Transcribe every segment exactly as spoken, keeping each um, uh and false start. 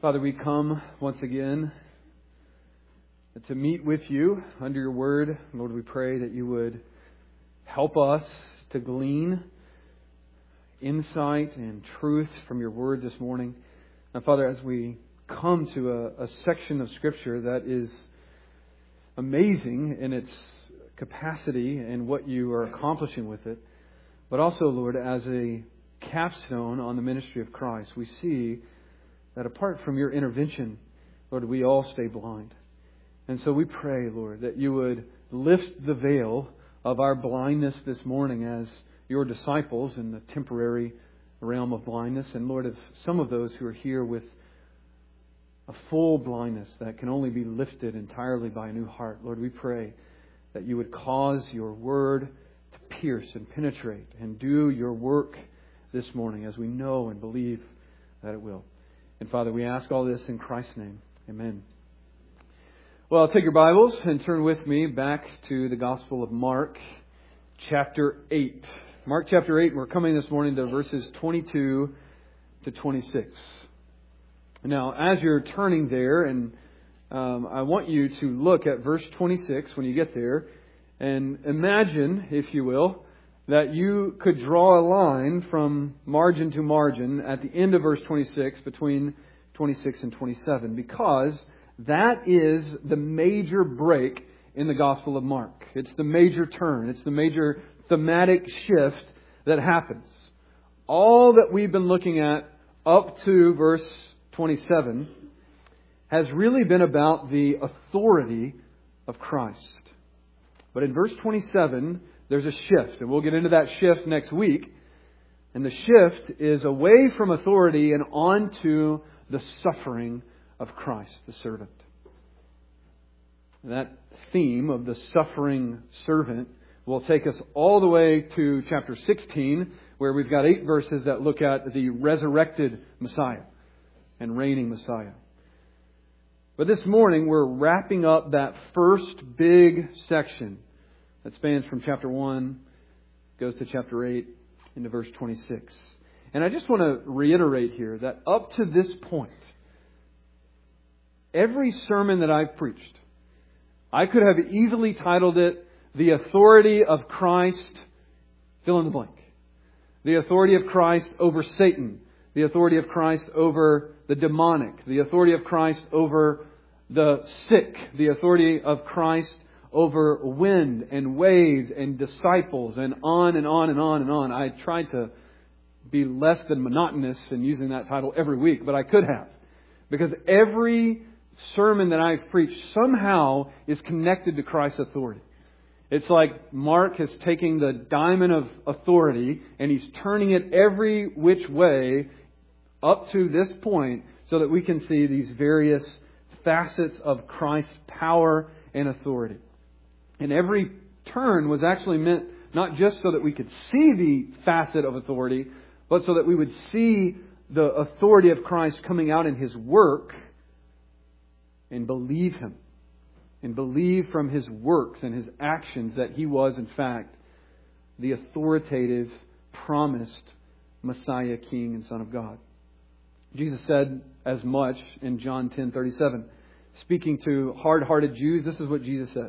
Father, we come once again to meet with you under your word. Lord, we pray that you would help us to glean insight and truth from your word this morning. And Father, as we come to a, a section of Scripture that is amazing in its capacity and what you are accomplishing with it, but also, Lord, as a capstone on the ministry of Christ, we see that apart from your intervention, Lord, we all stay blind. And so we pray, Lord, that you would lift the veil of our blindness this morning as your disciples in the temporary realm of blindness. And Lord, of some of those who are here with a full blindness that can only be lifted entirely by a new heart, Lord, we pray that you would cause your word to pierce and penetrate and do your work this morning as we know and believe that it will. And Father, we ask all this in Christ's name. Amen. Well, take your Bibles and turn with me back to the Gospel of Mark, chapter eight. Mark chapter eight, we're coming this morning to verses twenty-two to twenty-six. Now, as you're turning there, and um, I want you to look at verse twenty-six when you get there, and imagine, if you will, that you could draw a line from margin to margin at the end of verse twenty-six between twenty-six and twenty-seven, because that is the major break in the Gospel of Mark. It's the major turn. It's the major thematic shift that happens. All that we've been looking at up to verse twenty-seven has really been about the authority of Christ. But in verse twenty-seven, there's a shift, and we'll get into that shift next week. And the shift is away from authority and onto the suffering of Christ, the servant. And that theme of the suffering servant will take us all the way to chapter sixteen, where we've got eight verses that look at the resurrected Messiah and reigning Messiah. But this morning, we're wrapping up that first big section that spans from chapter one, goes to chapter eight, into verse twenty-six. And I just want to reiterate here that up to this point, every sermon that I've preached, I could have easily titled it, The Authority of Christ, fill in the blank. The authority of Christ over Satan. The authority of Christ over the demonic. The authority of Christ over the sick. The authority of Christ over wind and waves and disciples, and on and on and on and on. I tried to be less than monotonous in using that title every week, but I could have. Because every sermon that I've preached somehow is connected to Christ's authority. It's like Mark is taking the diamond of authority and he's turning it every which way up to this point so that we can see these various facets of Christ's power and authority. And every turn was actually meant not just so that we could see the facet of authority, but so that we would see the authority of Christ coming out in His work and believe Him. And believe from His works and His actions that He was, in fact, the authoritative, promised Messiah, King, and Son of God. Jesus said as much in John ten thirty-seven. Speaking to hard-hearted Jews, this is what Jesus said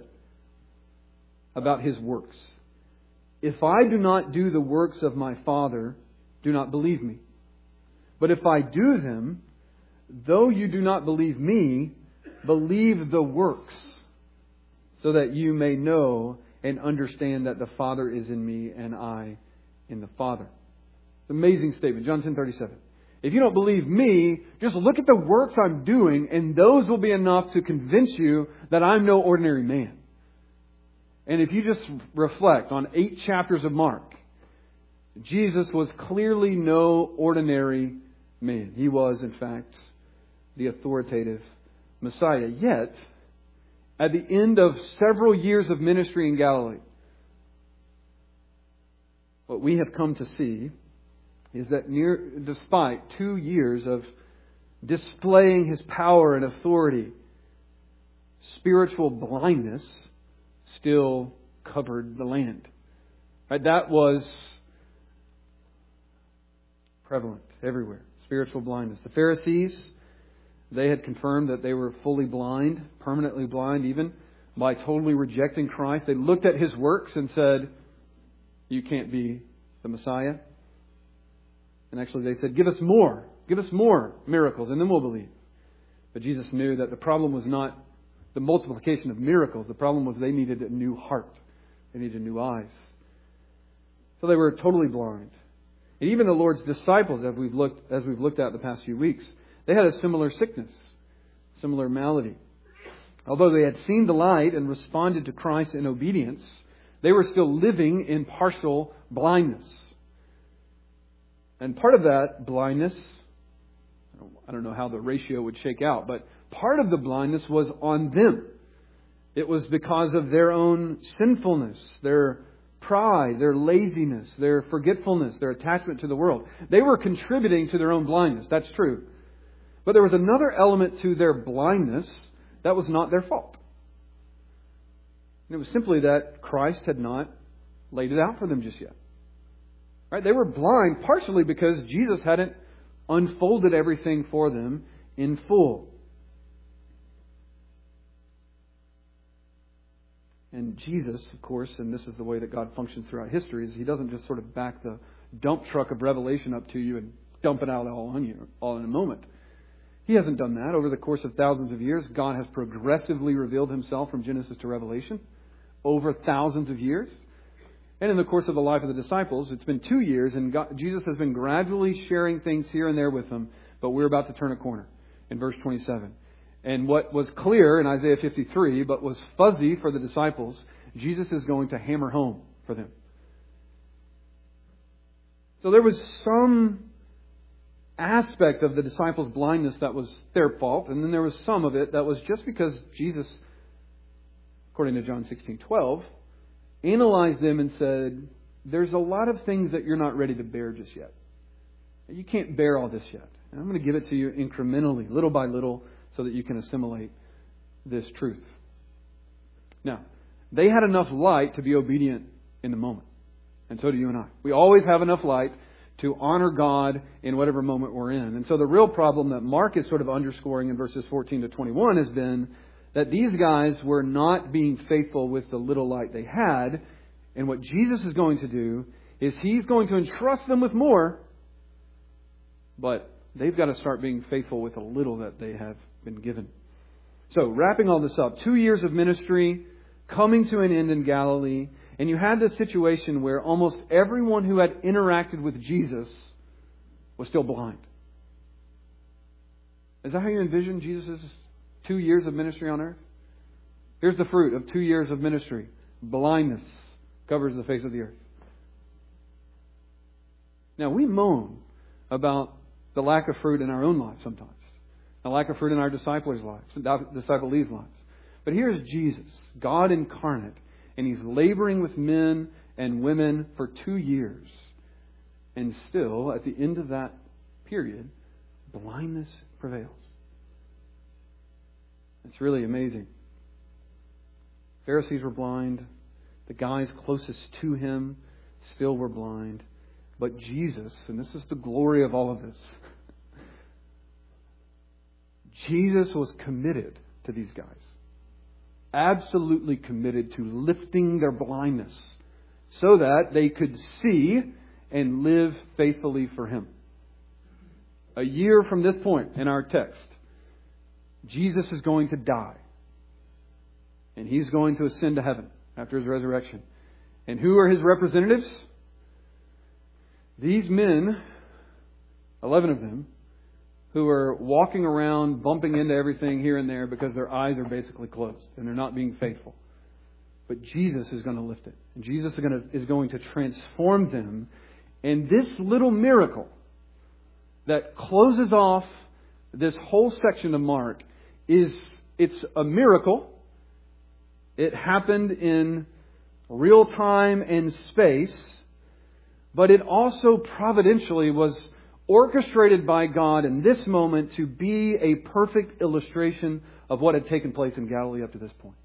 about His works. If I do not do the works of my Father, do not believe me. But if I do them, though you do not believe me, believe the works, so that you may know and understand that the Father is in me and I in the Father. Amazing statement, John ten thirty-seven. If you don't believe me, just look at the works I'm doing, and those will be enough to convince you that I'm no ordinary man. And if you just reflect on eight chapters of Mark, Jesus was clearly no ordinary man. He was, in fact, the authoritative Messiah. Yet, at the end of several years of ministry in Galilee, what we have come to see is that near, despite two years of displaying His power and authority, spiritual blindness still covered the land. Right? That was prevalent everywhere. Spiritual blindness. The Pharisees, They had confirmed that they were fully blind, permanently blind even, by totally rejecting Christ. They looked at His works and said, you can't be the Messiah. And actually they said, give us more. Give us more miracles and then we'll believe. But Jesus knew that the problem was not the multiplication of miracles. The problem was they needed a new heart. They needed new eyes. So they were totally blind. And even the Lord's disciples, as we've looked, as we've looked at the past few weeks, they had a similar sickness, similar malady. Although they had seen the light and responded to Christ in obedience, they were still living in partial blindness. And part of that blindness, I don't know how the ratio would shake out, but part of the blindness was on them. It was because of their own sinfulness, their pride, their laziness, their forgetfulness, their attachment to the world. They were contributing to their own blindness. That's true. But there was another element to their blindness that was not their fault. And it was simply that Christ had not laid it out for them just yet. Right? They were blind partially because Jesus hadn't unfolded everything for them in full. And Jesus, of course, and this is the way that God functions throughout history, is He doesn't just sort of back the dump truck of revelation up to you and dump it out all on you all in a moment. He hasn't done that. Over the course of thousands of years, God has progressively revealed Himself from Genesis to Revelation over thousands of years. And in the course of the life of the disciples, it's been two years, and God, Jesus has been gradually sharing things here and there with them, but we're about to turn a corner in verse twenty-seven. And what was clear in Isaiah fifty-three, but was fuzzy for the disciples, Jesus is going to hammer home for them. So there was some aspect of the disciples' blindness that was their fault, and then there was some of it that was just because Jesus, according to John sixteen twelve, analyzed them and said, there's a lot of things that you're not ready to bear just yet. You can't bear all this yet. And I'm going to give it to you incrementally, little by little, so that you can assimilate this truth. Now, they had enough light to be obedient in the moment. And so do you and I. We always have enough light to honor God in whatever moment we're in. And so the real problem that Mark is sort of underscoring in verses fourteen to twenty-one has been that these guys were not being faithful with the little light they had. And what Jesus is going to do is He's going to entrust them with more, but they've got to start being faithful with the little that they have been given. So, wrapping all this up, two years of ministry coming to an end in Galilee, and you had this situation where almost everyone who had interacted with Jesus was still blind. Is that how you envision Jesus' two years of ministry on earth? Here's the fruit of two years of ministry. Blindness covers the face of the earth. Now, we moan about the lack of fruit in our own lives sometimes. The lack of fruit in our disciples' lives, disciples' lives. But here's Jesus, God incarnate, and He's laboring with men and women for two years. And still, at the end of that period, blindness prevails. It's really amazing. Pharisees were blind. The guys closest to Him still were blind. But Jesus, and this is the glory of all of this, Jesus was committed to these guys. Absolutely committed to lifting their blindness so that they could see and live faithfully for Him. A year from this point in our text, Jesus is going to die. And He's going to ascend to heaven after His resurrection. And who are His representatives? These men, eleven of them, who are walking around bumping into everything here and there because their eyes are basically closed and they're not being faithful. But Jesus is going to lift it. And Jesus is going to, is going to transform them. And this little miracle that closes off this whole section of Mark is, it's a miracle. It happened in real time and space. But it also providentially was orchestrated by God in this moment to be a perfect illustration of what had taken place in Galilee up to this point.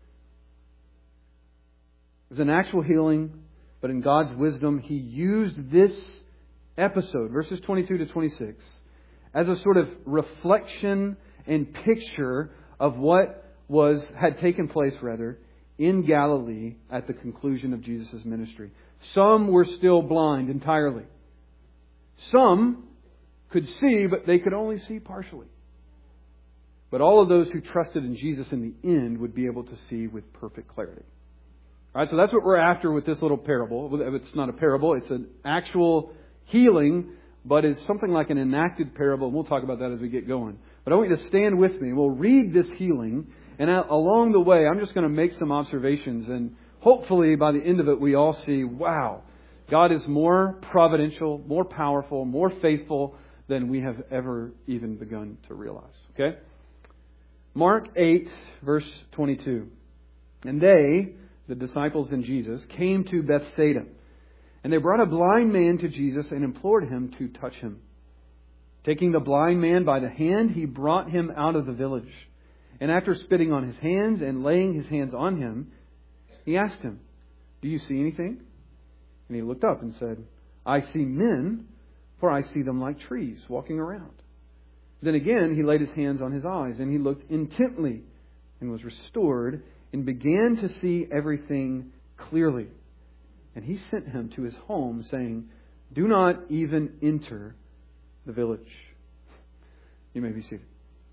It was an actual healing, but in God's wisdom, He used this episode, verses twenty-two to twenty-six, as a sort of reflection and picture of what was had taken place, rather, in Galilee at the conclusion of Jesus' ministry. Some were still blind entirely. Some could see, but they could only see partially. But all of those who trusted in Jesus in the end would be able to see with perfect clarity. All right, so that's what we're after with this little parable. It's not a parable, it's an actual healing, but it's something like an enacted parable, and we'll talk about that as we get going. But I want you to stand with me. We'll read this healing, and along the way, I'm just going to make some observations, and hopefully by the end of it, we all see, wow, God is more providential, more powerful, more faithful than we have ever even begun to realize. Okay? Mark eight, verse twenty-two. And they, the disciples and Jesus, came to Bethsaida. And they brought a blind man to Jesus and implored him to touch him. Taking the blind man by the hand, he brought him out of the village. And after spitting on his hands and laying his hands on him, he asked him, "Do you see anything?" And he looked up and said, "I see men, for I see them like trees walking around." Then again he laid his hands on his eyes, and he looked intently and was restored and began to see everything clearly. And he sent him to his home, saying, "Do not even enter the village." You may be seated.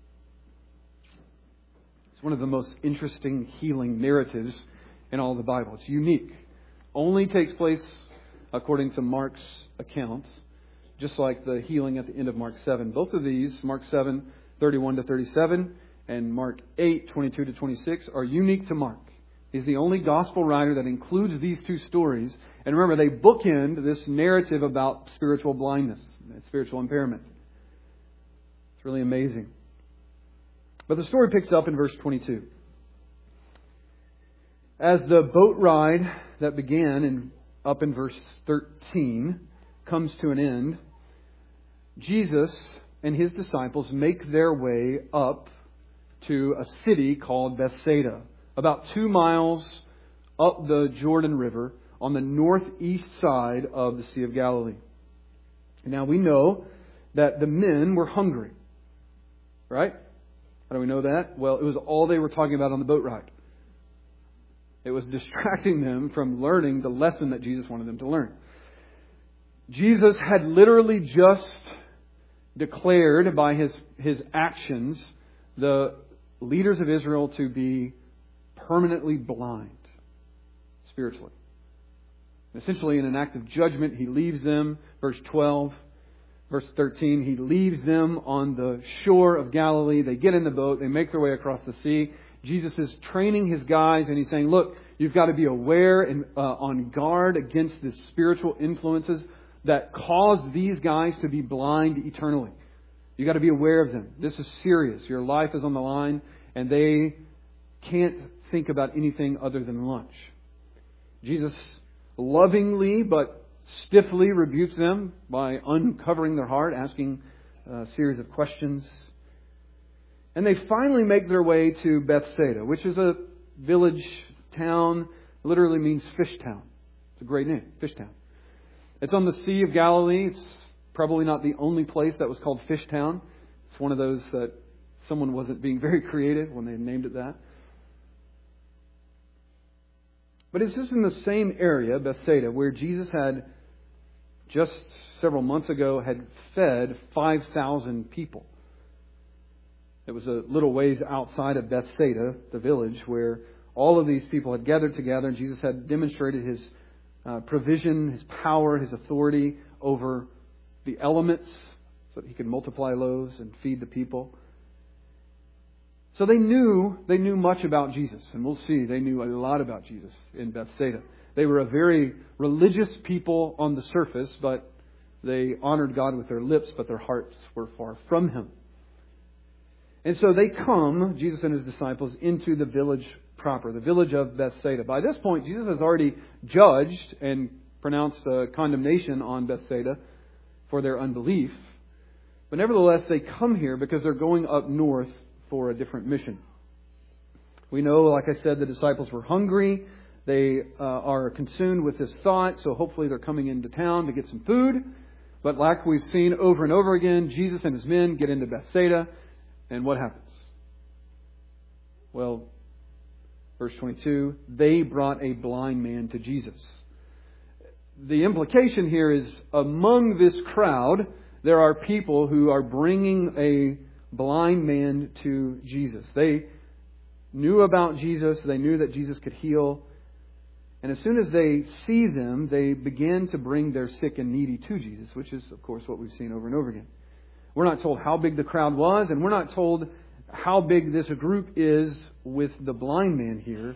It's one of the most interesting healing narratives in all the Bible. It's unique. Only takes place according to Mark's account, just like the healing at the end of Mark seven. Both of these, Mark seven, thirty-one to thirty-seven, and Mark eight, twenty-two to twenty-six, are unique to Mark. He's the only gospel writer that includes these two stories. And remember, they bookend this narrative about spiritual blindness, spiritual impairment. It's really amazing. But the story picks up in verse twenty-two. As the boat ride that began in, up in verse thirteen comes to an end, Jesus and His disciples make their way up to a city called Bethsaida, about two miles up the Jordan River on the northeast side of the Sea of Galilee. Now we know that the men were hungry. Right? How do we know that? Well, it was all they were talking about on the boat ride. It was distracting them from learning the lesson that Jesus wanted them to learn. Jesus had literally just declared by his, his actions the leaders of Israel to be permanently blind spiritually. Essentially, in an act of judgment, He leaves them. Verse twelve, verse thirteen, He leaves them on the shore of Galilee. They get in the boat. They make their way across the sea. Jesus is training His guys, and He's saying, look, you've got to be aware and uh, on guard against the spiritual influences that cause these guys to be blind eternally. You've got to be aware of them. This is serious. Your life is on the line, and they can't think about anything other than lunch. Jesus lovingly but stiffly rebukes them by uncovering their heart, asking a series of questions. And they finally make their way to Bethsaida, which is a village town. It literally means fish town. It's a great name, fish town. It's on the Sea of Galilee. It's probably not the only place that was called Fish Town. It's one of those that someone wasn't being very creative when they named it that. But it's just in the same area, Bethsaida, where Jesus had just several months ago had fed five thousand people. It was a little ways outside of Bethsaida, the village, where all of these people had gathered together, and Jesus had demonstrated His uh, provision, His power, His authority over the elements so that He could multiply loaves and feed the people. So they knew they knew much about Jesus, and we'll see they knew a lot about Jesus in Bethsaida. They were a very religious people on the surface, but they honored God with their lips, but their hearts were far from Him. And so they come, Jesus and His disciples, into the village proper, the village of Bethsaida. By this point, Jesus has already judged and pronounced a condemnation on Bethsaida for their unbelief. But nevertheless, they come here because they're going up north for a different mission. We know, like I said, the disciples were hungry. They uh, are consumed with this thought, so hopefully they're coming into town to get some food. But like we've seen over and over again, Jesus and His men get into Bethsaida, And what happens? Well, verse twenty-two, they brought a blind man to Jesus. The implication here is among this crowd, there are people who are bringing a blind man to Jesus. They knew about Jesus. They knew that Jesus could heal. And as soon as they see them, they begin to bring their sick and needy to Jesus, which is, of course, what we've seen over and over again. We're not told how big the crowd was, and we're not told how big this group is with the blind man here.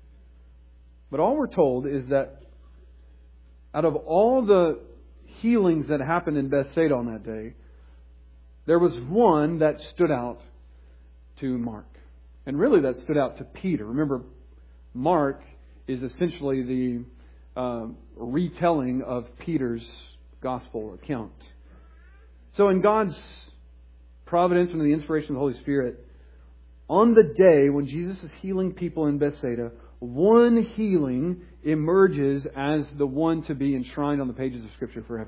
But all we're told is that out of all the healings that happened in Bethsaida on that day, there was one that stood out to Mark. And really that stood out to Peter. Remember, Mark is essentially the uh, retelling of Peter's gospel account. So in God's providence and the inspiration of the Holy Spirit, on the day when Jesus is healing people in Bethsaida, one healing emerges as the one to be enshrined on the pages of Scripture forever.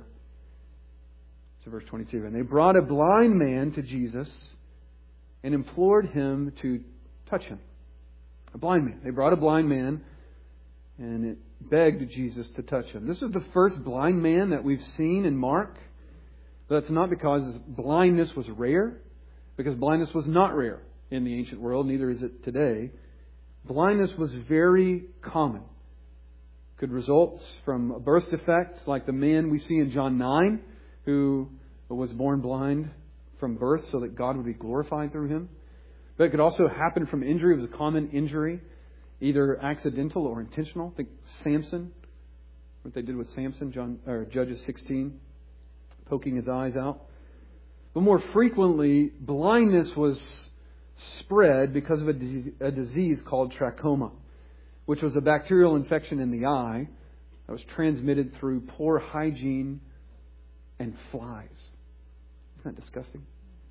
So verse twenty-two, and they brought a blind man to Jesus and implored him to touch him. A blind man. They brought a blind man and it begged Jesus to touch him. This is the first blind man that we've seen in Mark. That's not because blindness was rare, because blindness was not rare in the ancient world, neither is it today. Blindness was very common. Could result from a birth defect, like the man we see in John nine, who was born blind from birth so that God would be glorified through him. But it could also happen from injury. It was a common injury, either accidental or intentional. Think Samson, what they did with Samson, John or Judges sixteen, poking his eyes out. But more frequently, blindness was spread because of a, disease, a disease called trachoma, which was a bacterial infection in the eye that was transmitted through poor hygiene and flies. Isn't that disgusting?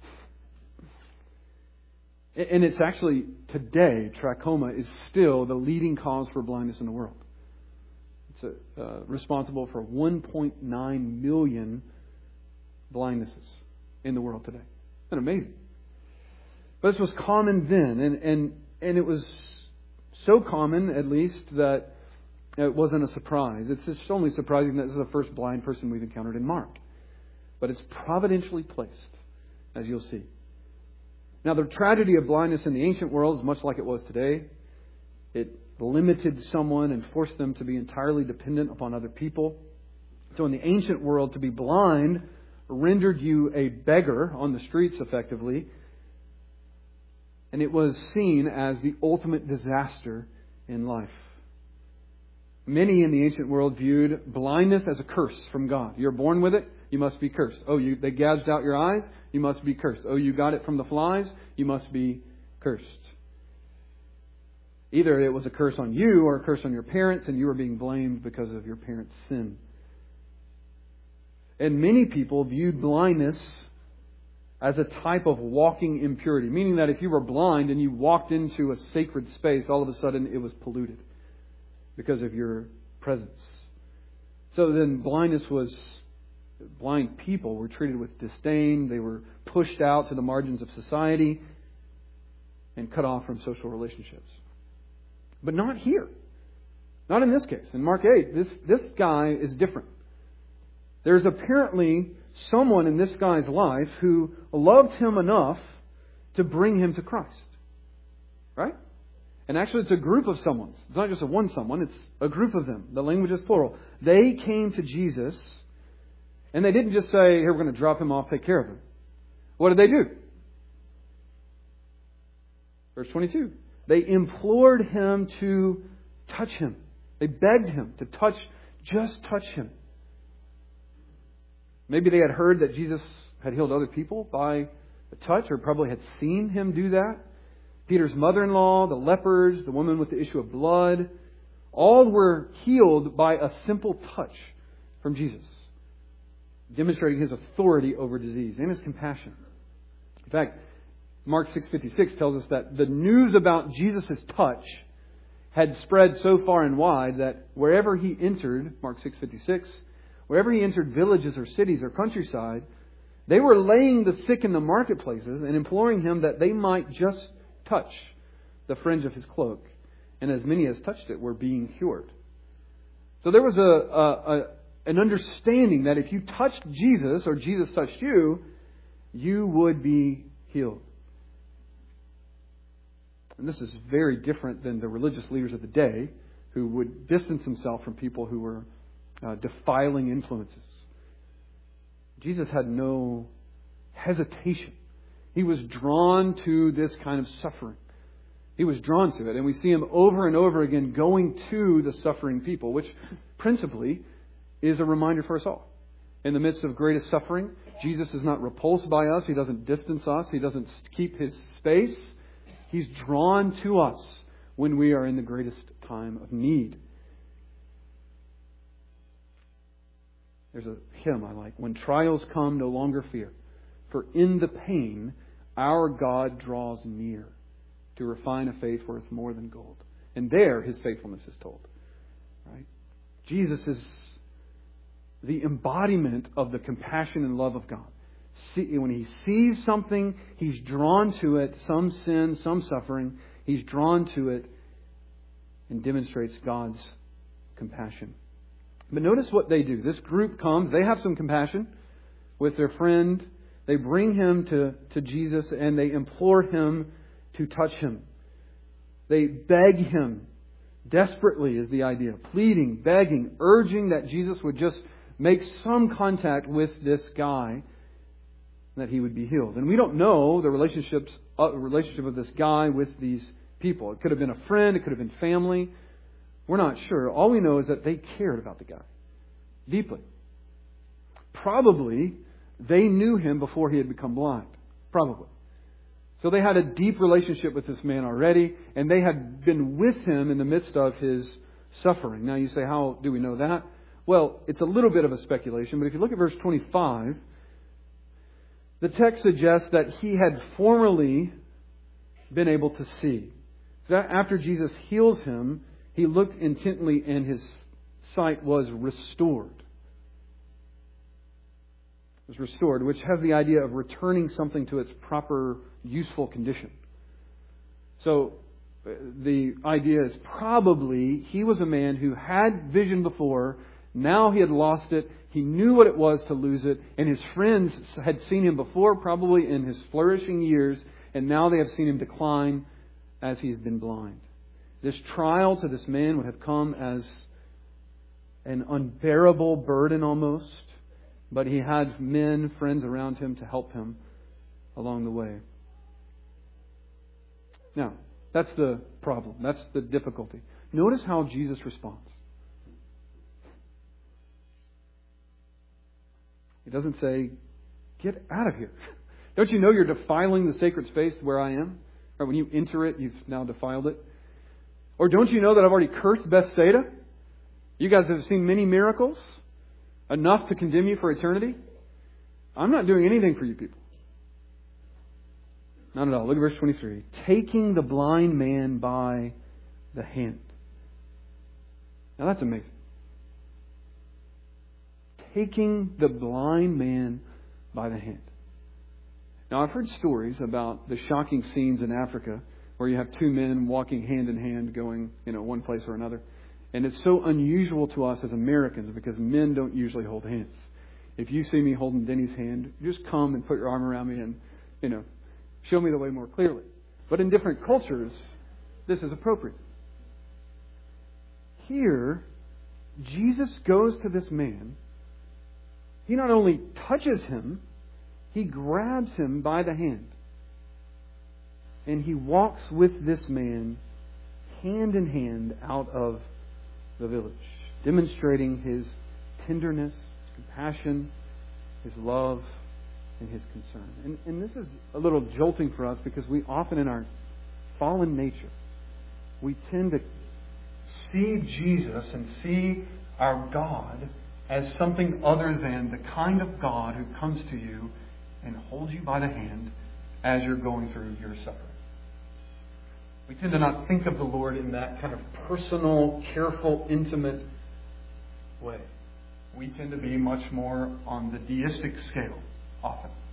And it's actually, today, trachoma is still the leading cause for blindness in the world. It's a, uh, responsible for one point nine million blindnesses in the world today. Isn't that amazing? But this was common then, and, and, and it was so common, at least, that it wasn't a surprise. It's just only surprising that this is the first blind person we've encountered in Mark. But it's providentially placed, as you'll see. Now, the tragedy of blindness in the ancient world is much like it was today. It limited someone and forced them to be entirely dependent upon other people. So in the ancient world, to be blind rendered you a beggar on the streets, effectively. And it was seen as the ultimate disaster in life. Many in the ancient world viewed blindness as a curse from God. You're born with it, you must be cursed. Oh, you, they gouged out your eyes, you must be cursed. Oh, you got it from the flies, you must be cursed. Either it was a curse on you or a curse on your parents, and you were being blamed because of your parents' sin. And many people viewed blindness as a type of walking impurity, meaning that if you were blind and you walked into a sacred space, all of a sudden it was polluted because of your presence. So then blindness was, blind people were treated with disdain. They were pushed out to the margins of society and cut off from social relationships. But not here. Not in this case. In Mark eight, this, this guy is different. There's apparently someone in this guy's life who loved him enough to bring him to Christ. Right? And actually it's a group of someones. It's not just a one someone, it's a group of them. The language is plural. They came to Jesus and they didn't just say, here, we're going to drop him off, take care of him. What did they do? Verse twenty-two. They implored him to touch him. They begged him to touch, just touch him. Maybe they had heard that Jesus had healed other people by a touch, or probably had seen him do that. Peter's mother-in-law, the lepers, the woman with the issue of blood, all were healed by a simple touch from Jesus, demonstrating his authority over disease and his compassion. In fact, Mark six fifty-six tells us that the news about Jesus' touch had spread so far and wide that wherever he entered, Mark six fifty-six, wherever he entered villages or cities or countryside, They were laying the sick in the marketplaces and imploring Him that they might just touch the fringe of His cloak. And as many as touched it were being cured. So there was a, a, a an understanding that if you touched Jesus or Jesus touched you, you would be healed. And this is very different than the religious leaders of the day who would distance themselves from people who were uh, defiling influences. Jesus had no hesitation. He was drawn to this kind of suffering. He was drawn to it. And we see Him over and over again going to the suffering people, which principally is a reminder for us all. In the midst of greatest suffering, Jesus is not repulsed by us. He doesn't distance us. He doesn't keep His space. He's drawn to us when we are in the greatest time of need. There's a hymn I like. When trials come, no longer fear. For in the pain, our God draws near to refine a faith worth more than gold. And there His faithfulness is told. Right? Jesus is the embodiment of the compassion and love of God. See, when He sees something, He's drawn to it, some sin, some suffering. He's drawn to it and demonstrates God's compassion. But notice what they do. This group comes, they have some compassion with their friend. They bring him to, to Jesus and they implore Him to touch him. They beg Him. Desperately is the idea. Pleading, begging, urging that Jesus would just make some contact with this guy, that he would be healed. And we don't know the relationships, uh, relationship of this guy with these people. It could have been a friend. It could have been family. We're not sure. All we know is that they cared about the guy deeply. Probably they knew him before he had become blind. Probably. So they had a deep relationship with this man already, and they had been with him in the midst of his suffering. Now you say, how do we know that? Well, it's a little bit of a speculation, but if you look at verse twenty-five, the text suggests that he had formerly been able to see. So after Jesus heals him, he looked intently and his sight was restored. It was restored, which has the idea of returning something to its proper, useful condition. So the idea is probably he was a man who had vision before. Now he had lost it. He knew what it was to lose it. And his friends had seen him before, probably in his flourishing years. And now they have seen him decline as he's been blind. This trial to this man would have come as an unbearable burden almost. But he had men, friends around him to help him along the way. Now, that's the problem. That's the difficulty. Notice how Jesus responds. He doesn't say, get out of here. Don't you know you're defiling the sacred space where I am? Or when you enter it, you've now defiled it. Or don't you know that I've already cursed Bethsaida? You guys have seen many miracles. Enough to condemn you for eternity? I'm not doing anything for you people. Not at all. Look at verse twenty-three. Taking the blind man by the hand. Now that's amazing. Taking the blind man by the hand. Now I've heard stories about the shocking scenes in Africa where you have two men walking hand in hand going, you know, one place or another. And it's so unusual to us as Americans because men don't usually hold hands. If you see me holding Denny's hand, just come and put your arm around me and, you know, show me the way more clearly. But in different cultures, this is appropriate. Here, Jesus goes to this man. He not only touches him, he grabs him by the hand. And he walks with this man hand in hand out of the village, demonstrating his tenderness, his compassion, his love, and his concern. And, and this is a little jolting for us because we often in our fallen nature, we tend to see Jesus and see our God as something other than the kind of God who comes to you and holds you by the hand as you're going through your suffering. We tend to not think of the Lord in that kind of personal, careful, intimate way. We tend to be much more on the deistic scale, often.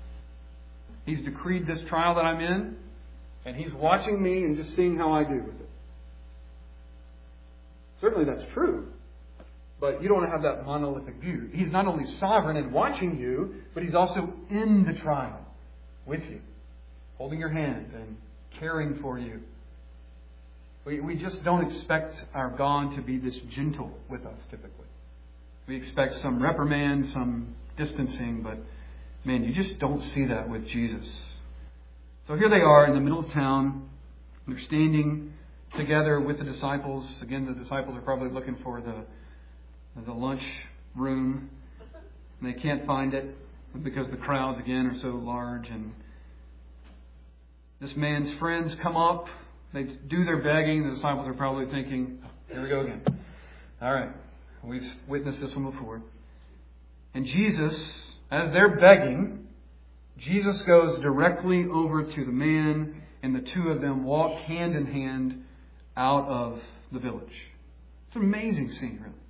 He's decreed this trial that I'm in, and He's watching me and just seeing how I do with it. Certainly that's true. But you don't want to have that monolithic view. He's not only sovereign and watching you, but He's also in the trial with you, holding your hand and caring for you. We, we just don't expect our God to be this gentle with us, typically. We expect some reprimand, some distancing, but man, you just don't see that with Jesus. So here they are in the middle of town. They're standing together with the disciples. Again, the disciples are probably looking for the the lunch room, and they can't find it because the crowds again are so large. And this man's friends come up, they do their begging. The disciples are probably thinking, oh, here we go again. All right, we've witnessed this one before. And Jesus, as they're begging, Jesus goes directly over to the man, and the two of them walk hand in hand out of the village. It's an amazing scene, really.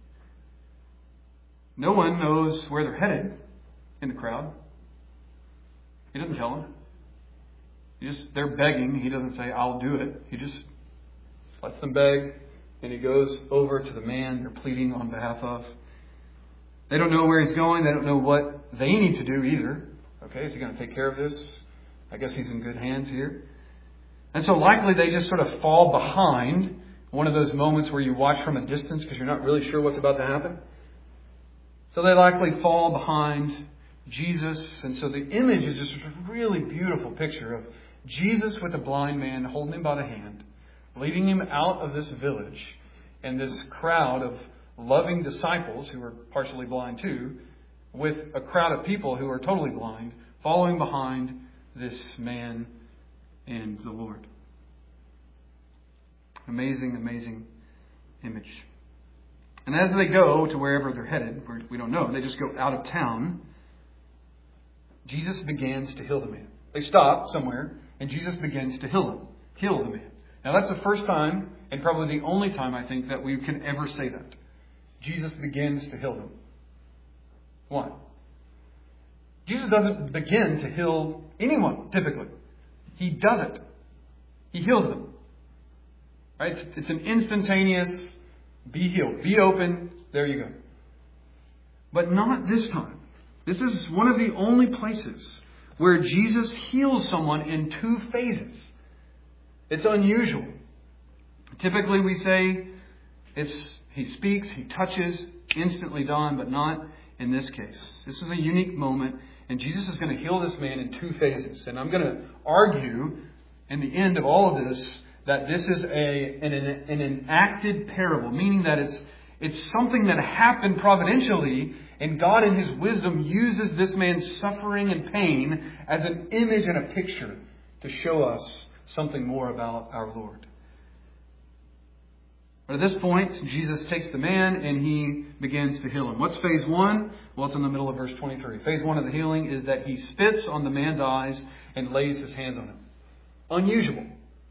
No one knows where they're headed in the crowd. He doesn't tell them. He just, they're begging. He doesn't say, I'll do it. He just lets them beg, and He goes over to the man they're pleading on behalf of. They don't know where He's going. They don't know what they need to do either. Okay, is He going to take care of this? I guess He's in good hands here. And so likely they just sort of fall behind, one of those moments where you watch from a distance because you're not really sure what's about to happen. So they likely fall behind Jesus. And so the image is just a really beautiful picture of Jesus with a blind man holding him by the hand, leading him out of this village, and this crowd of loving disciples who are partially blind too, with a crowd of people who are totally blind, following behind this man and the Lord. Amazing, amazing image. And as they go to wherever they're headed, we don't know, they just go out of town, Jesus begins to heal the man. They stop somewhere, and Jesus begins to heal him, heal the man. Now that's the first time, and probably the only time, I think, that we can ever say that. Jesus begins to heal them. Why? Jesus doesn't begin to heal anyone, typically. He does it. He heals them. Right? It's, it's an instantaneous, be healed, be open, there you go. But not this time. This is one of the only places where Jesus heals someone in two phases. It's unusual. Typically we say it's He speaks, He touches, instantly done, but not in this case. This is a unique moment, and Jesus is going to heal this man in two phases. And I'm going to argue in the end of all of this that this is a an, an enacted parable, meaning that it's it's something that happened providentially, and God in His wisdom uses this man's suffering and pain as an image and a picture to show us something more about our Lord. But at this point, Jesus takes the man and He begins to heal him. What's phase one? Well, it's in the middle of verse twenty-three. Phase one of the healing is that He spits on the man's eyes and lays His hands on him. Unusual.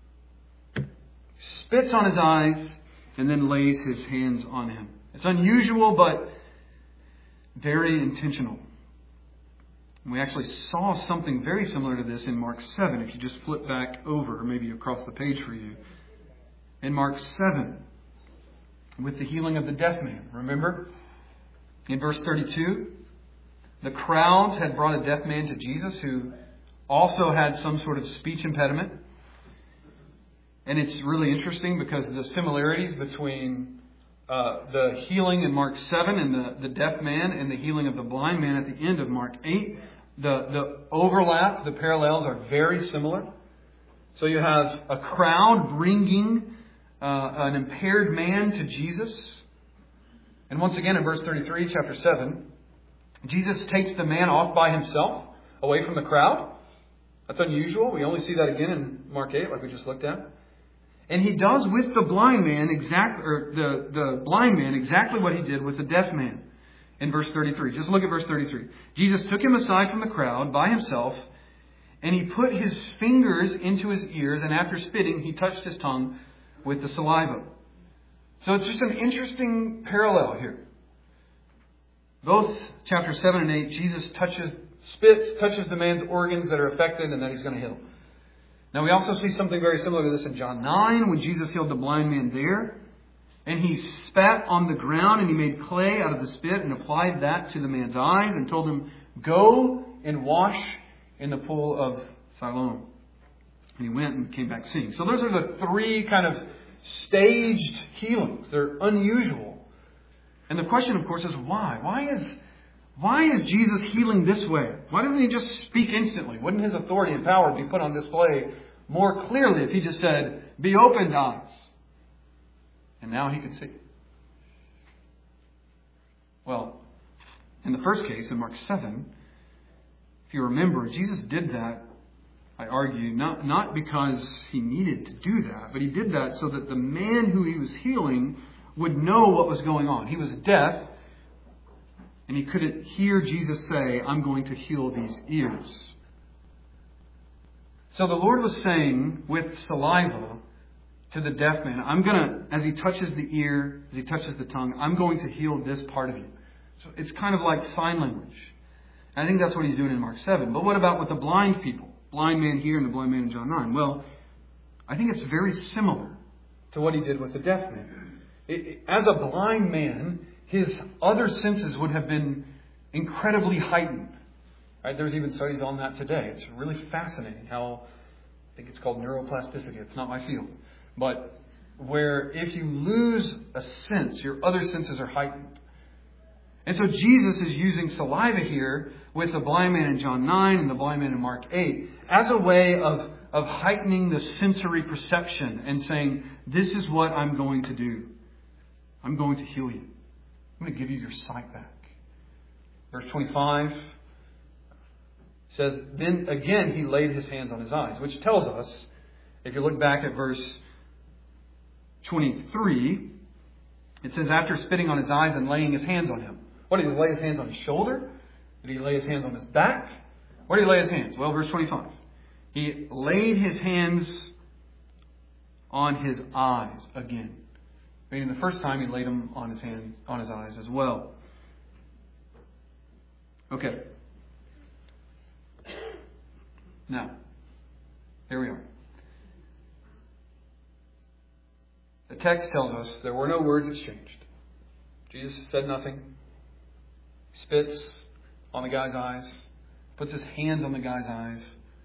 Spits on his eyes and then lays His hands on him. It's unusual, but very intentional. And we actually saw something very similar to this in Mark seven. If you just flip back over, or maybe across the page for you. In Mark seven, with the healing of the deaf man. Remember? In verse thirty-two, the crowds had brought a deaf man to Jesus who also had some sort of speech impediment. And it's really interesting because the similarities between uh, the healing in Mark seven and the, the deaf man and the healing of the blind man at the end of Mark eight, the, the overlap, the parallels are very similar. So you have a crowd bringing uh, an impaired man to Jesus. And once again in verse thirty-three, chapter seven, Jesus takes the man off by himself, away from the crowd. That's unusual. We only see that again in Mark eight, like we just looked at. And He does with the blind man exactly, or the, the blind man exactly what He did with the deaf man in verse thirty-three. Just look at verse thirty-three. Jesus took him aside from the crowd by himself, and He put His fingers into his ears, and after spitting, He touched his tongue with the saliva. So it's just an interesting parallel here. Both chapter seven and eight, Jesus touches spits, touches the man's organs that are affected, and then he's going to heal. Now we also see something very similar to this in John nine, when Jesus healed the blind man there. And he spat on the ground and he made clay out of the spit and applied that to the man's eyes and told him, go and wash in the pool of Siloam. And he went and came back seeing. So those are the three kind of staged healings. They're unusual. And the question, of course, is why? Why is, why is Jesus healing this way? Why doesn't he just speak instantly? Wouldn't his authority and power be put on display more clearly if he just said, be opened, eyes? And now he could see. Well, in the first case, in Mark seven, if you remember, Jesus did that, I argue, not, not because he needed to do that, but he did that so that the man who he was healing would know what was going on. He was deaf, and he couldn't hear Jesus say, I'm going to heal these ears. So the Lord was saying with saliva to the deaf man, I'm going to, as he touches the ear, as he touches the tongue, I'm going to heal this part of you. So it's kind of like sign language. And I think that's what he's doing in Mark seven. But what about with the blind people? Blind man here and the blind man in John nine. Well, I think it's very similar to what he did with the deaf man. It, it, as a blind man, his other senses would have been incredibly heightened. Right? There's even studies on that today. It's really fascinating how, I think it's called neuroplasticity. It's not my field. But where if you lose a sense, your other senses are heightened. And so Jesus is using saliva here with the blind man in John nine and the blind man in Mark eight as a way of, of heightening the sensory perception and saying, this is what I'm going to do. I'm going to heal you. I'm going to give you your sight back. Verse twenty-five says, then again he laid his hands on his eyes, which tells us, if you look back at verse twenty-three, it says, after spitting on his eyes and laying his hands on him. What, did he lay his hands on his shoulder? Did he lay his hands on his back? Where did he lay his hands? Well, verse twenty-five. He laid his hands on his eyes again. Meaning the first time he laid them on his hands, on his eyes as well. Okay. Now, here we are. The text tells us there were no words exchanged. Jesus said nothing. Spits on the guy's eyes. Puts his hands on the guy's eyes.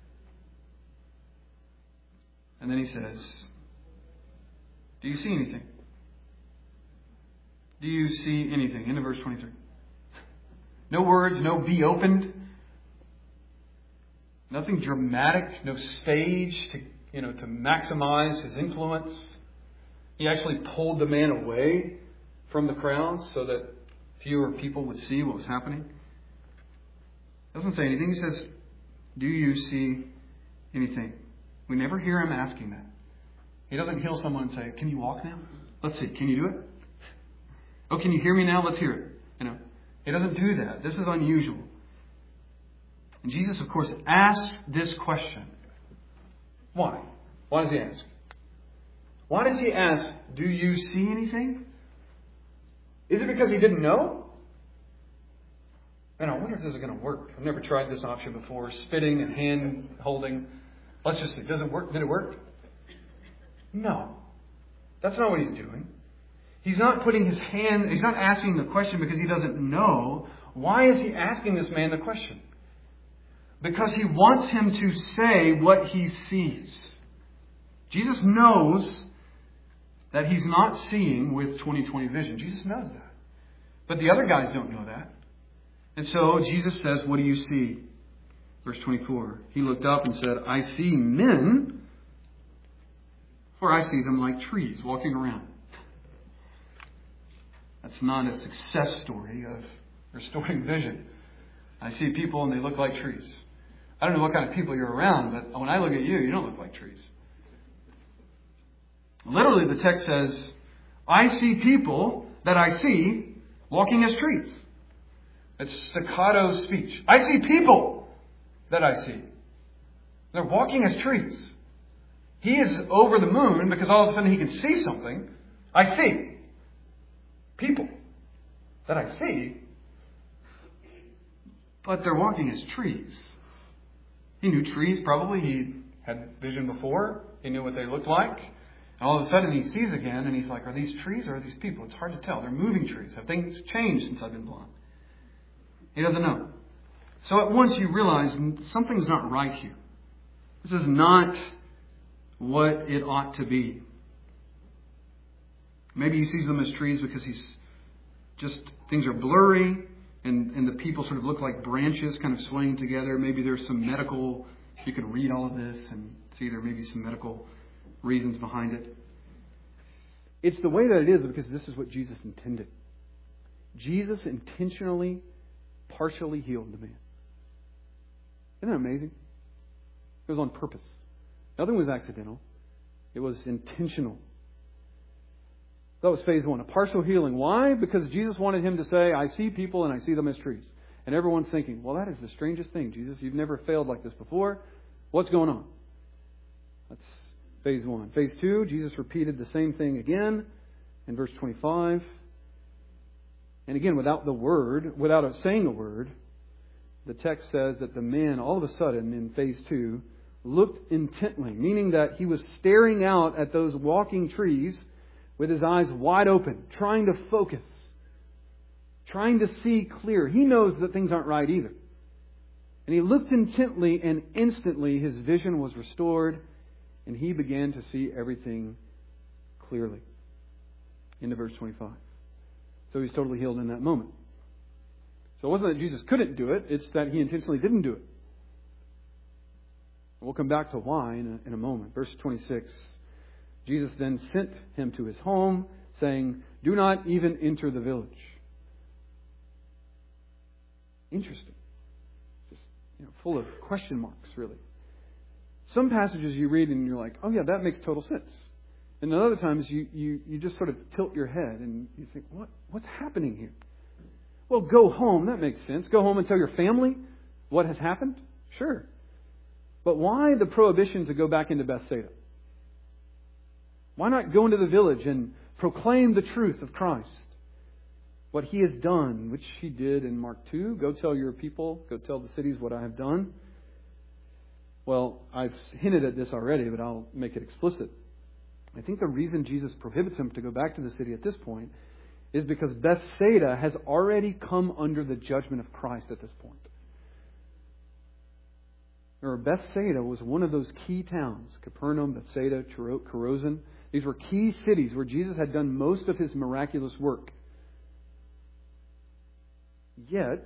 And then he says, do you see anything? Do you see anything? Into verse twenty-three. No words, no be opened. Nothing dramatic, no stage to, you know, to maximize his influence. He actually pulled the man away from the crowd so that fewer people would see what was happening. Doesn't say anything. He says, do you see anything? We never hear him asking that. He doesn't heal someone and say, can you walk now? Let's see. Can you do it? Oh, can you hear me now? Let's hear it. You know, he doesn't do that. This is unusual. And Jesus, of course, asks this question. Why? Why does he ask? Why does he ask, do you see anything? Is it because he didn't know? Man, I wonder if this is going to work. I've never tried this option before. Spitting and hand holding. Let's just see. Does it work? Did it work? No. That's not what he's doing. He's not putting his hand, he's not asking the question because he doesn't know. Why is he asking this man the question? Because he wants him to say what he sees. Jesus knows that he's not seeing with twenty twenty vision. Jesus knows that. But the other guys don't know that. And so Jesus says, what do you see? Verse twenty-four. He looked up and said, I see men, for I see them like trees walking around. That's not a success story of restoring vision. I see people and they look like trees. I don't know what kind of people you're around, but when I look at you, you don't look like trees. Literally, the text says, I see people that I see walking as trees. It's staccato speech. I see people that I see. They're walking as trees. He is over the moon because all of a sudden he can see something. I see people that I see but they're walking as trees. He knew trees probably. He had vision before. He knew what they looked like. And all of a sudden he sees again and he's like, are these trees or are these people? It's hard to tell. They're moving trees. Have things changed since I've been blind? He doesn't know. So at once you realize something's not right here. This is not what it ought to be. Maybe he sees them as trees because he's just, things are blurry and, and the people sort of look like branches kind of swaying together. Maybe there's some medical, you could read all of this and see there may be some medical reasons behind it. It's the way that it is because this is what Jesus intended. Jesus intentionally, partially healed the man. Isn't that amazing? It was on purpose. Nothing was accidental. It was intentional. That was phase one, a partial healing. Why? Because Jesus wanted him to say, I see people and I see them as trees. And everyone's thinking, well, that is the strangest thing, Jesus. You've never failed like this before. What's going on? That's phase one. Phase two, Jesus repeated the same thing again in verse twenty-five. And again, without the word, without saying a word, the text says that the man, all of a sudden, in phase two, looked intently, meaning that he was staring out at those walking trees with his eyes wide open, trying to focus, trying to see clear. He knows that things aren't right either. And he looked intently, and instantly his vision was restored, and he began to see everything clearly. Into verse twenty-five. So he's totally healed in that moment. So it wasn't that Jesus couldn't do it, it's that he intentionally didn't do it. We'll come back to why in a, in a moment. Verse twenty-six. Jesus then sent him to his home, saying, do not even enter the village. Interesting. Just you know, full of question marks, really. Some passages you read and you're like, oh yeah, that makes total sense. And then other times you, you, you just sort of tilt your head and you think, what what's happening here? Well, go home. That makes sense. Go home and tell your family what has happened? Sure. But why the prohibition to go back into Bethsaida? Why not go into the village and proclaim the truth of Christ? What He has done, which He did in Mark two. Go tell your people, go tell the cities what I have done. Well, I've hinted at this already, but I'll make it explicit. I think the reason Jesus prohibits him to go back to the city at this point is because Bethsaida has already come under the judgment of Christ at this point. Remember, Bethsaida was one of those key towns. Capernaum, Bethsaida, Chorazin. These were key cities where Jesus had done most of His miraculous work. Yet,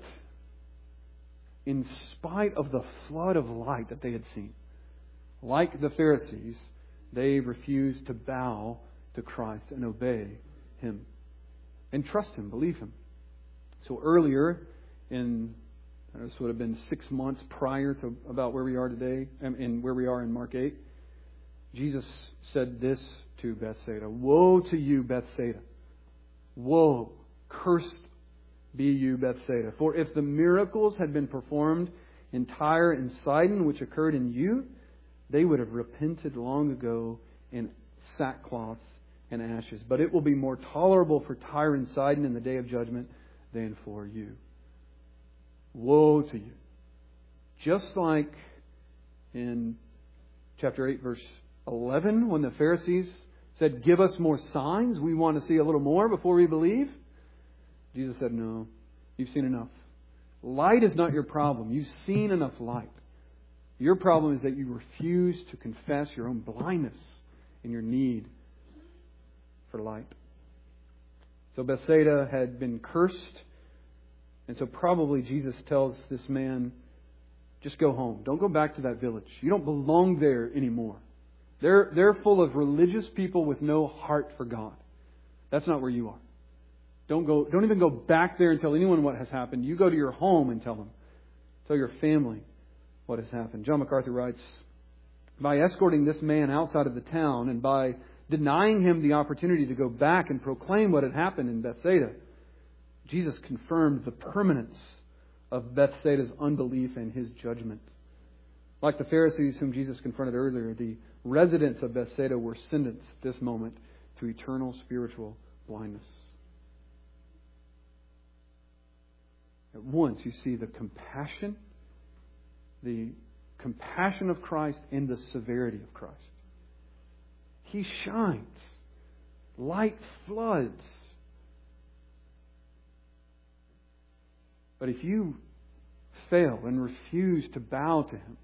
in spite of the flood of light that they had seen, like the Pharisees, they refused to bow to Christ and obey Him. And trust Him, believe Him. So earlier, in this would have been six months prior to about where we are today, and where we are in Mark eight, Jesus said this to Bethsaida. Woe to you, Bethsaida. Woe, cursed be you, Bethsaida. For if the miracles had been performed in Tyre and Sidon, which occurred in you, they would have repented long ago in sackcloth and ashes. But it will be more tolerable for Tyre and Sidon in the day of judgment than for you. Woe to you. Just like in chapter eight, verse eleven, when the Pharisees said, give us more signs, we want to see a little more before we believe. Jesus said, no, you've seen enough. Light is not your problem. You've seen enough light. Your problem is that you refuse to confess your own blindness and your need for light. So Bethsaida had been cursed. And so probably Jesus tells this man, just go home. Don't go back to that village. You don't belong there anymore. They're, they're full of religious people with no heart for God. That's not where you are. Don't go. Don't even go back there and tell anyone what has happened. You go to your home and tell them. Tell your family what has happened. John MacArthur writes, by escorting this man outside of the town and by denying him the opportunity to go back and proclaim what had happened in Bethsaida, Jesus confirmed the permanence of Bethsaida's unbelief and His judgment. Like the Pharisees whom Jesus confronted earlier, the residents of Bethsaida were sentenced this moment to eternal spiritual blindness. At once you see the compassion, the compassion of Christ and the severity of Christ. He shines. Light floods. But if you fail and refuse to bow to Him,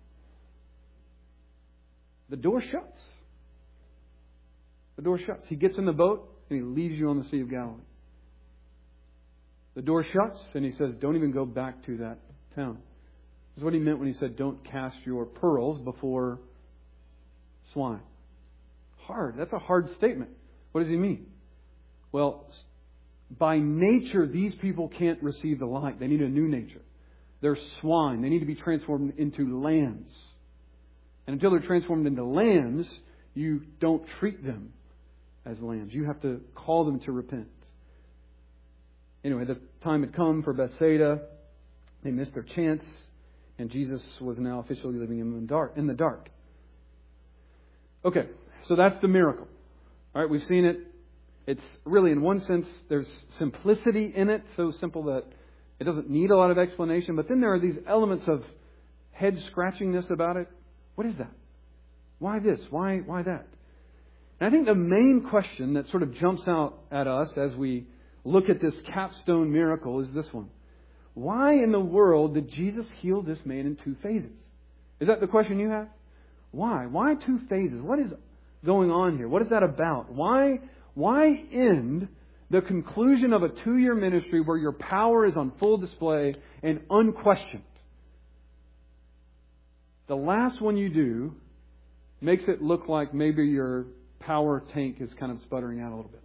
the door shuts. The door shuts. He gets in the boat and He leaves you on the Sea of Galilee. The door shuts and He says, don't even go back to that town. This is what He meant when He said, don't cast your pearls before swine. Hard. That's a hard statement. What does He mean? Well, by nature, these people can't receive the light. They need a new nature. They're swine. They need to be transformed into lambs. And until they're transformed into lambs, you don't treat them as lambs. You have to call them to repent. Anyway, the time had come for Bethsaida. They missed their chance. And Jesus was now officially living in the dark. In the dark. Okay, so that's the miracle. All right, we've seen it. It's really, in one sense, there's simplicity in it. So simple that it doesn't need a lot of explanation. But then there are these elements of head-scratchingness about it. What is that? Why this? Why, why that? And I think the main question that sort of jumps out at us as we look at this capstone miracle is this one. Why in the world did Jesus heal this man in two phases? Is that the question you have? Why? Why two phases? What is going on here? What is that about? Why, why end the conclusion of a two-year ministry where your power is on full display and unquestioned? The last one you do makes it look like maybe your power tank is kind of sputtering out a little bit.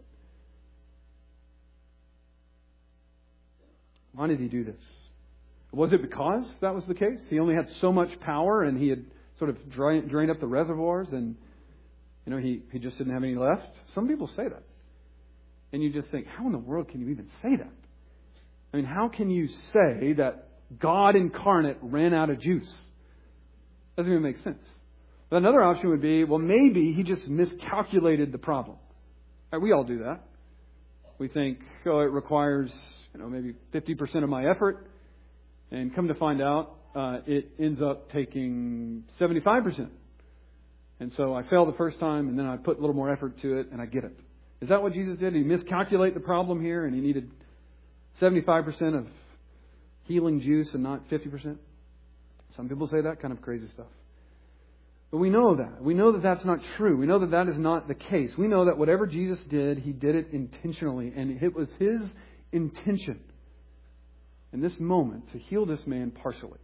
Why did He do this? Was it because that was the case? He only had so much power and He had sort of drained, drained up the reservoirs and, you know, he, he just didn't have any left? Some people say that. And you just think, how in the world can you even say that? I mean, how can you say that God incarnate ran out of juice? Doesn't even make sense. But another option would be, well, maybe He just miscalculated the problem. Right, we all do that. We think, oh, it requires, you know, maybe fifty percent of my effort. And come to find out, uh, it ends up taking seventy-five percent. And so I fail the first time, and then I put a little more effort to it, and I get it. Is that what Jesus did? Did He miscalculate the problem here, and He needed seventy-five percent of healing juice and not fifty percent? Some people say that kind of crazy stuff. But we know that. We know that that's not true. We know that that is not the case. We know that whatever Jesus did, He did it intentionally. And it was His intention in this moment to heal this man partially.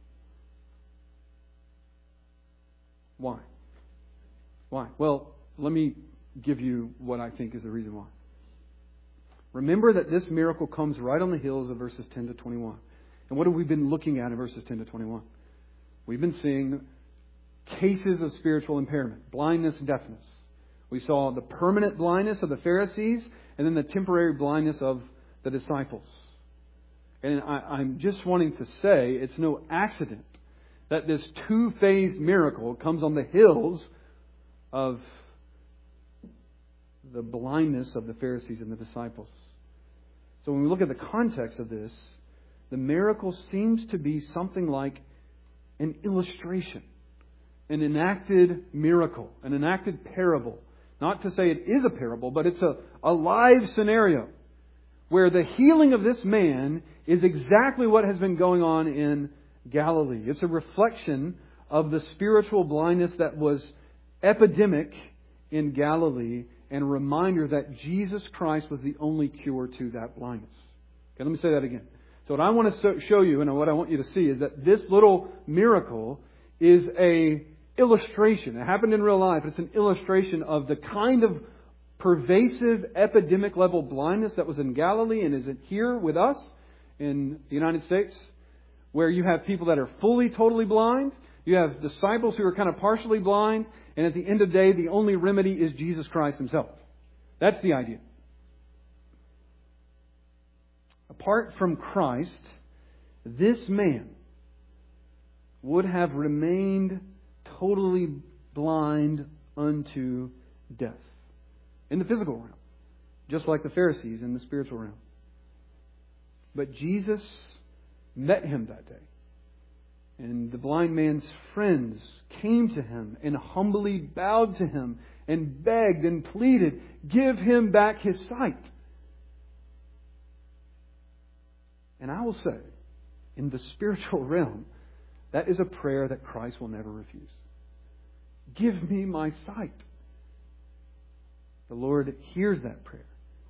Why? Why? Well, let me give you what I think is the reason why. Remember that this miracle comes right on the heels of verses ten to twenty-one. And what have we been looking at in verses ten to twenty-one? We've been seeing cases of spiritual impairment, blindness, deafness. We saw the permanent blindness of the Pharisees and then the temporary blindness of the disciples. And I, I'm just wanting to say it's no accident that this two-phased miracle comes on the heels of the blindness of the Pharisees and the disciples. So when we look at the context of this, the miracle seems to be something like an illustration. An enacted miracle, an enacted parable. Not to say it is a parable, but it's a, a live scenario where the healing of this man is exactly what has been going on in Galilee. It's a reflection of the spiritual blindness that was epidemic in Galilee and a reminder that Jesus Christ was the only cure to that blindness. Okay, let me say that again. So what I want to show you and what I want you to see is that this little miracle is a illustration. It happened in real life. It's an illustration of the kind of pervasive epidemic level blindness that was in Galilee and is here with us in the United States, where you have people that are fully, totally blind. You have disciples who are kind of partially blind. And at the end of the day, the only remedy is Jesus Christ Himself. That's the idea. Apart from Christ, this man would have remained totally blind unto death. In the physical realm. Just like the Pharisees in the spiritual realm. But Jesus met him that day. And the blind man's friends came to him and humbly bowed to him and begged and pleaded, give him back his sight. And I will say, in the spiritual realm, that is a prayer that Christ will never refuse. Give me my sight. The Lord hears that prayer.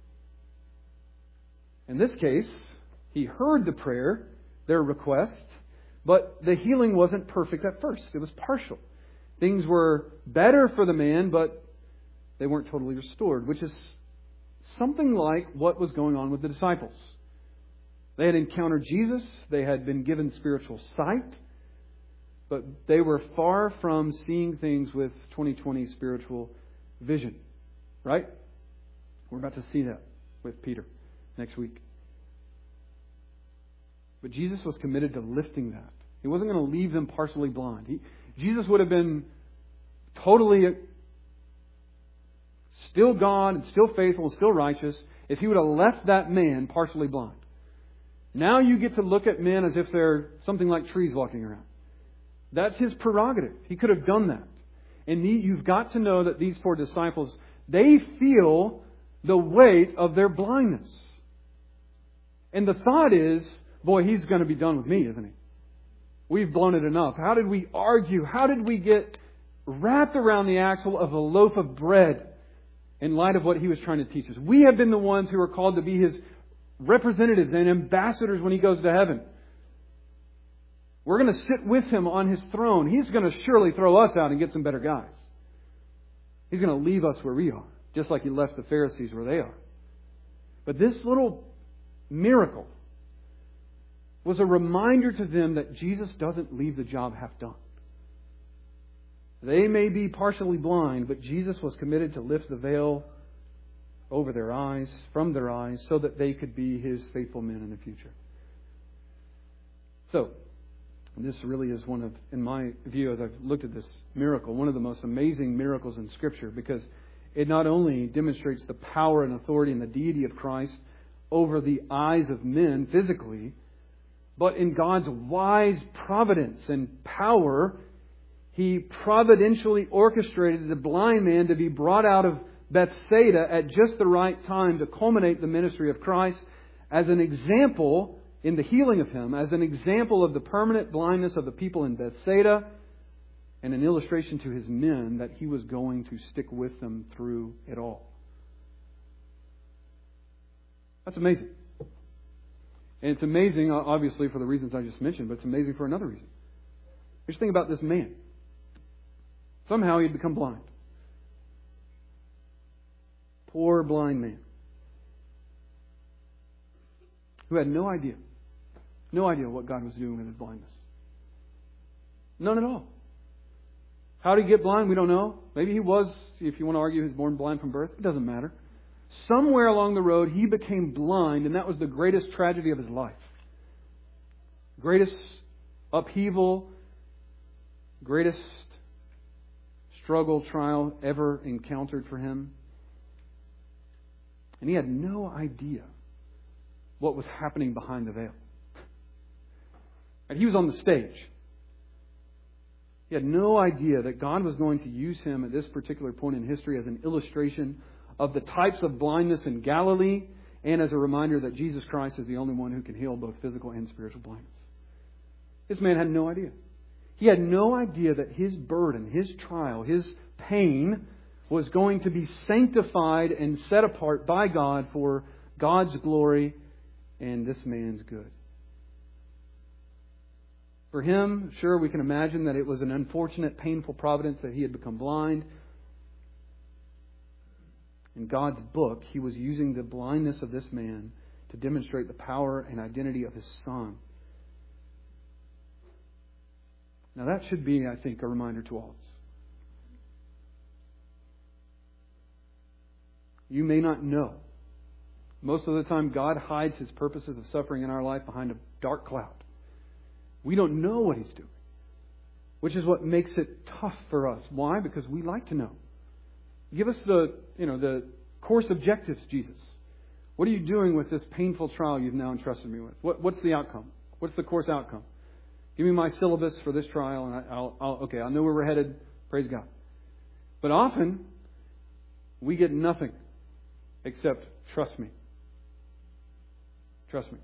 In this case, He heard the prayer, their request, but the healing wasn't perfect at first. It was partial. Things were better for the man, but they weren't totally restored, which is something like what was going on with the disciples. They had encountered Jesus. They had been given spiritual sight. But they were far from seeing things with twenty twenty spiritual vision. Right? We're about to see that with Peter next week. But Jesus was committed to lifting that. He wasn't going to leave them partially blind. He, Jesus would have been totally still God and still faithful and still righteous if He would have left that man partially blind. Now you get to look at men as if they're something like trees walking around. That's His prerogative. He could have done that. And you've got to know that these four disciples, they feel the weight of their blindness. And the thought is, boy, he's going to be done with me, isn't he? We've blown it enough. How did we argue? How did we get wrapped around the axle of a loaf of bread in light of what He was trying to teach us? We have been the ones who are called to be His representatives and ambassadors when He goes to heaven. We're going to sit with Him on His throne. He's going to surely throw us out and get some better guys. He's going to leave us where we are, just like He left the Pharisees where they are. But this little miracle was a reminder to them that Jesus doesn't leave the job half done. They may be partially blind, but Jesus was committed to lift the veil over their eyes, from their eyes, so that they could be His faithful men in the future. So, this really is one of, in my view, as I've looked at this miracle, one of the most amazing miracles in Scripture, because it not only demonstrates the power and authority and the deity of Christ over the eyes of men physically, but in God's wise providence and power, He providentially orchestrated the blind man to be brought out of Bethsaida at just the right time to culminate the ministry of Christ as an example in the healing of him, as an example of the permanent blindness of the people in Bethsaida, and an illustration to His men that He was going to stick with them through it all. That's amazing. And it's amazing, obviously, for the reasons I just mentioned, but it's amazing for another reason. Just think about this man. Somehow he had become blind. Poor blind man. Who had no idea. No idea what God was doing with his blindness. None at all. How did he get blind? We don't know. Maybe he was, if you want to argue, he was born blind from birth. It doesn't matter. Somewhere along the road, he became blind, and that was the greatest tragedy of his life. Greatest upheaval, greatest struggle, trial ever encountered for him. And he had no idea what was happening behind the veil. And he was on the stage. He had no idea that God was going to use him at this particular point in history as an illustration of the types of blindness in Galilee, and as a reminder that Jesus Christ is the only one who can heal both physical and spiritual blindness. This man had no idea. He had no idea that his burden, his trial, his pain was going to be sanctified and set apart by God for God's glory and this man's good. For him, sure, we can imagine that it was an unfortunate, painful providence that he had become blind. In God's book, He was using the blindness of this man to demonstrate the power and identity of His Son. Now that should be, I think, a reminder to all of us. You may not know. Most of the time, God hides His purposes of suffering in our life behind a dark cloud. We don't know what He's doing, which is what makes it tough for us. Why? Because we like to know. Give us the, you know, the course objectives, Jesus. What are you doing with this painful trial you've now entrusted me with? What, what's the outcome? What's the course outcome? Give me my syllabus for this trial, and I, I'll, I'll okay, I know where we're headed. Praise God. But often, we get nothing except trust me. Trust me.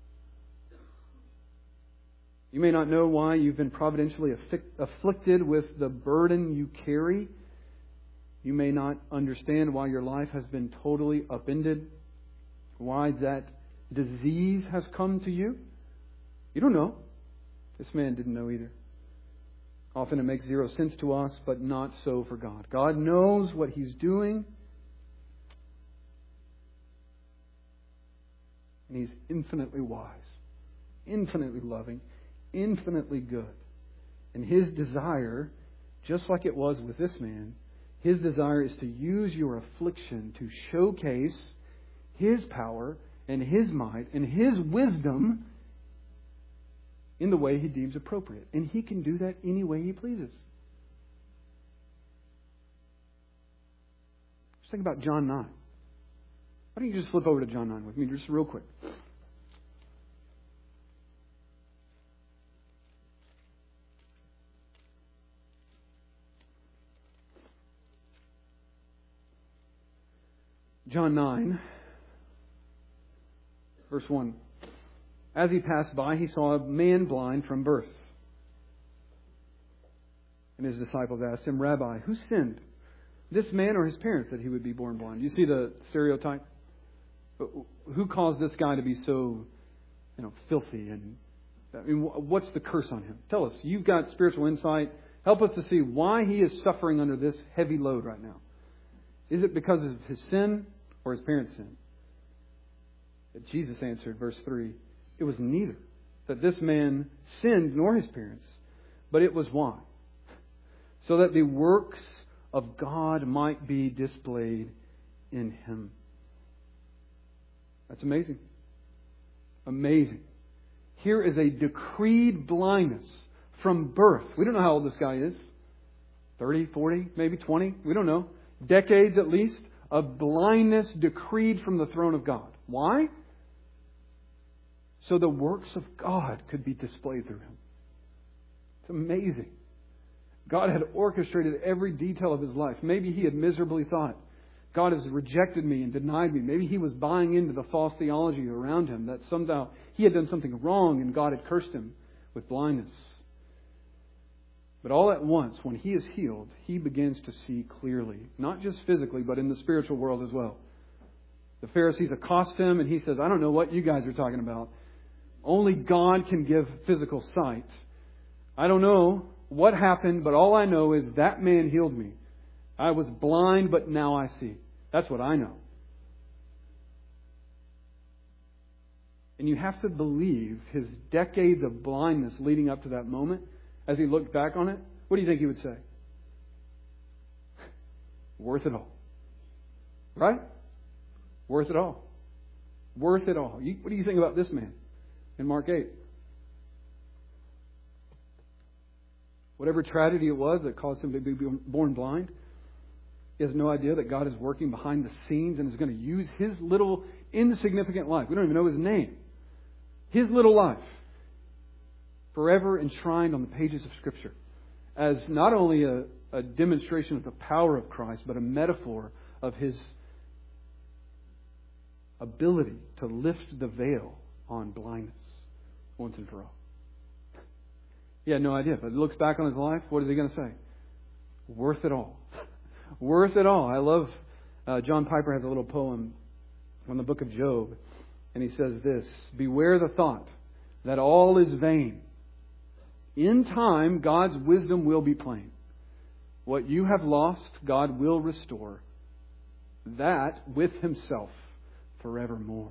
You may not know why you've been providentially afflicted with the burden you carry. You may not understand why your life has been totally upended, why that disease has come to you. You don't know. This man didn't know either. Often it makes zero sense to us, but not so for God. God knows what He's doing. And He's infinitely wise, infinitely loving, infinitely good. And His desire, just like it was with this man, His desire is to use your affliction to showcase His power and His might and His wisdom in the way He deems appropriate. And He can do that any way He pleases. Just think about John nine. Why don't you just flip over to John nine with me just real quick. John nine, verse one. As He passed by, He saw a man blind from birth. And His disciples asked Him, Rabbi, who sinned, this man or his parents, that he would be born blind? You see the stereotype? Who caused this guy to be so, you know, filthy? And I mean, what's the curse on him? Tell us. You've got spiritual insight. Help us to see why he is suffering under this heavy load right now. Is it because of his sin or his parents' sin? But Jesus answered, verse three, it was neither that this man sinned nor his parents, but it was why? So that the works of God might be displayed in him. That's amazing. Amazing. Here is a decreed blindness from birth. We don't know how old this guy is. thirty, forty, maybe twenty. We don't know. Decades at least of blindness decreed from the throne of God. Why? So the works of God could be displayed through him. It's amazing. God had orchestrated every detail of his life. Maybe he had miserably thought, God has rejected me and denied me. Maybe he was buying into the false theology around him that somehow he had done something wrong and God had cursed him with blindness. But all at once, when he is healed, he begins to see clearly, not just physically, but in the spiritual world as well. The Pharisees accost him and he says, I don't know what you guys are talking about. Only God can give physical sight. I don't know what happened, but all I know is that man healed me. I was blind, but now I see. That's what I know. And you have to believe his decades of blindness leading up to that moment, as he looked back on it, what do you think he would say? Worth it all. Right? Worth it all. Worth it all. You, what do you think about this man in Mark eight? Whatever tragedy it was that caused him to be born blind, he has no idea that God is working behind the scenes and is going to use his little insignificant life. We don't even know his name. His little life. Forever enshrined on the pages of Scripture. As not only a, a demonstration of the power of Christ, but a metaphor of his ability to lift the veil on blindness once and for all. He had no idea. But he looks back on his life, what is he going to say? Worth it all. Worth it all. I love, uh, John Piper has a little poem on the book of Job. And he says this, beware the thought that all is vain. In time, God's wisdom will be plain. What you have lost, God will restore. That with himself forevermore.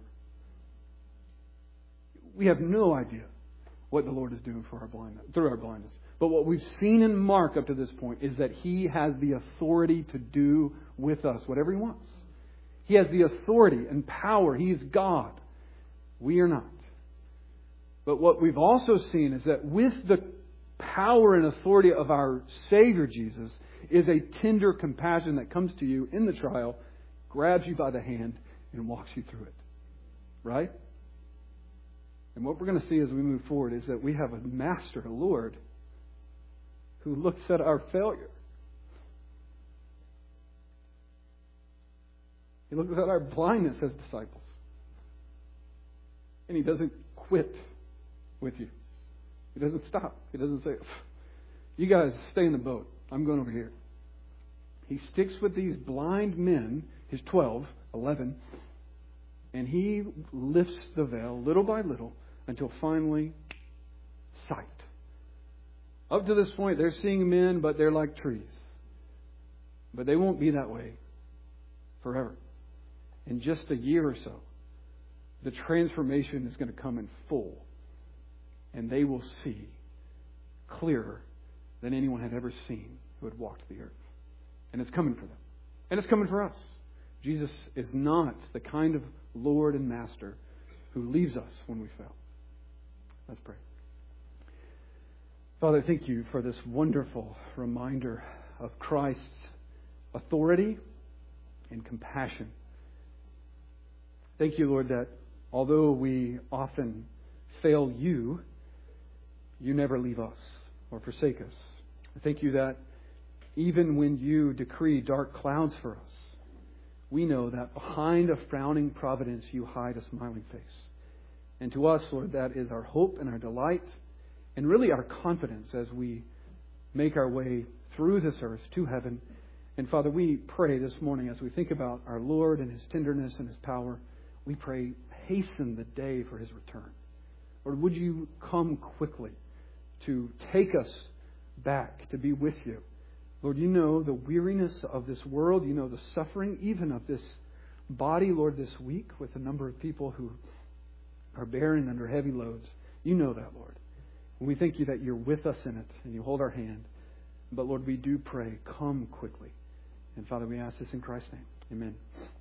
We have no idea what the Lord is doing for our blindness, through our blindness. But what we've seen in Mark up to this point is that He has the authority to do with us whatever He wants. He has the authority and power. He is God. We are not. But what we've also seen is that with the power and authority of our Savior Jesus is a tender compassion that comes to you in the trial, grabs you by the hand, and walks you through it. Right? And what we're going to see as we move forward is that we have a master, a Lord, who looks at our failure. He looks at our blindness as disciples. And He doesn't quit with you. He doesn't stop. He doesn't say, you guys stay in the boat. I'm going over here. He sticks with these blind men, his twelve, eleven, and He lifts the veil little by little until finally sight. Up to this point, they're seeing men, but they're like trees. But they won't be that way forever. In just a year or so, the transformation is going to come in full. And they will see clearer than anyone had ever seen who had walked the earth. And it's coming for them. And it's coming for us. Jesus is not the kind of Lord and Master who leaves us when we fail. Let's pray. Father, thank You for this wonderful reminder of Christ's authority and compassion. Thank You, Lord, that although we often fail You, You never leave us or forsake us. Thank You that even when You decree dark clouds for us, we know that behind a frowning providence You hide a smiling face. And to us, Lord, that is our hope and our delight and really our confidence as we make our way through this earth to heaven. And Father, we pray this morning as we think about our Lord and His tenderness and His power, we pray, hasten the day for His return. Lord, would You come quickly to take us back to be with You. Lord, You know the weariness of this world. You know the suffering even of this body, Lord, this week with a number of people who are bearing under heavy loads. You know that, Lord. And we thank You that You're with us in it and You hold our hand. But Lord, we do pray, come quickly. And Father, we ask this in Christ's name. Amen.